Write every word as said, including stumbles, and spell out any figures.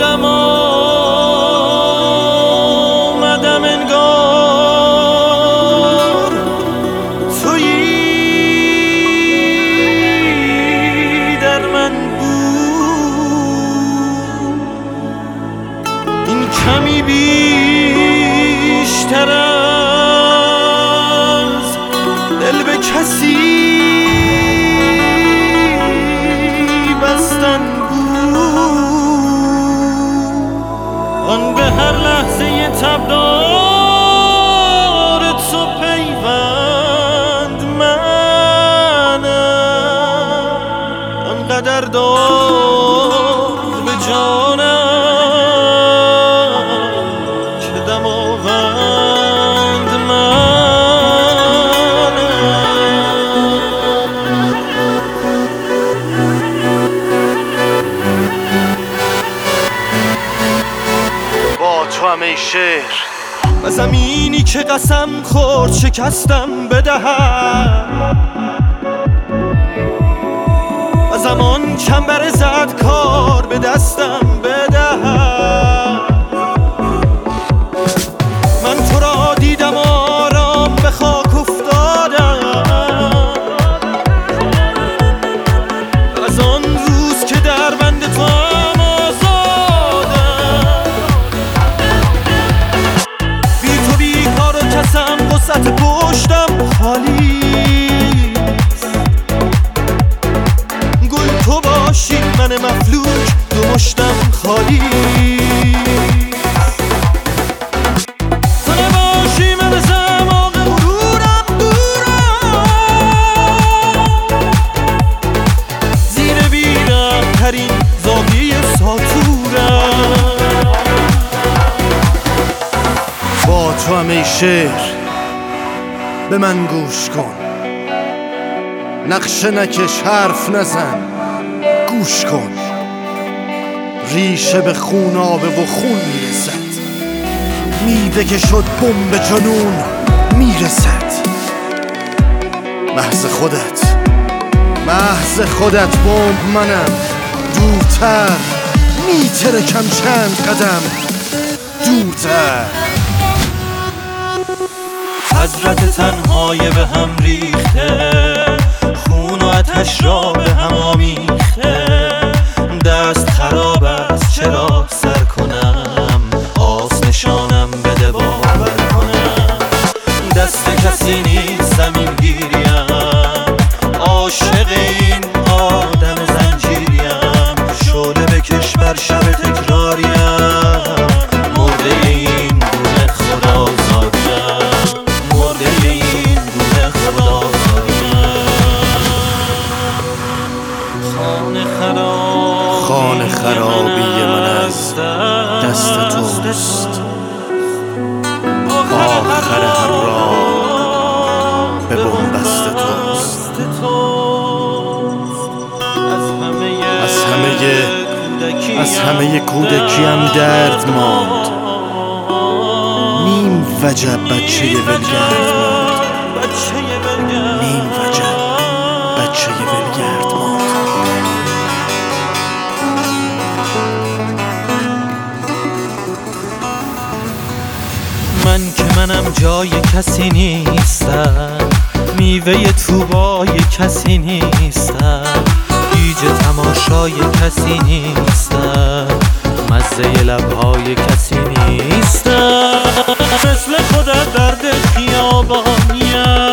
خودم آمدم انگار تویی در من بود. این کمی بیشتر از دل به کسی بستن آن به هر لحظه تبدار تو پیوند منم آنقدر دار به جانم که دماوند منم. با تو همه شعر و زمینی که قسم خورد شکستم بدهم و زمان چنبر زد کار به دستم بدهم. من تو را دیدم آرام به خاک افتادم از آن روز که در بند تو قصت پشتم خالیست. گل تو باشی من مفلوک دو مشتم خالیست. تو نباشی من زماغ غرورم دورم زیر بیرم ترین زاویه ساتورم. با تو همه شعر به من گوش کن، نقشه نکش حرف نزن گوش کن. ریشه به خون آبه و خون میرسد، میده که شد بمب جنون میرسد. محض خودت محض خودت بمب منم، دورتر میترکم چند قدم دورتر. حضرت تنهای به هم ریخته، خون و آتش را به هم آمیخته. دست خراب است چرا سر کنم، آس نشانم بده باور کنم. دست کسی نیست زمین گیریم، عاشق این آدم زنجیریم. شعله بکش بر شب تکراریم، مرده این گونه خدا زادیم. خانه خرابی من از دست توست، آخر هر راه به بنبست توست. از همه از همه کودکیم درد ماند، نیم وجب بچه ولگرد ماند. نیم وجب بچه ولگرد ماند. من که منم جای کسی نیستم، میوه توبای کسی نیستم، گیج تماشای کسی نیستم، مزه لبهای کسی نیستم. مثل خودت درد خیابانیم،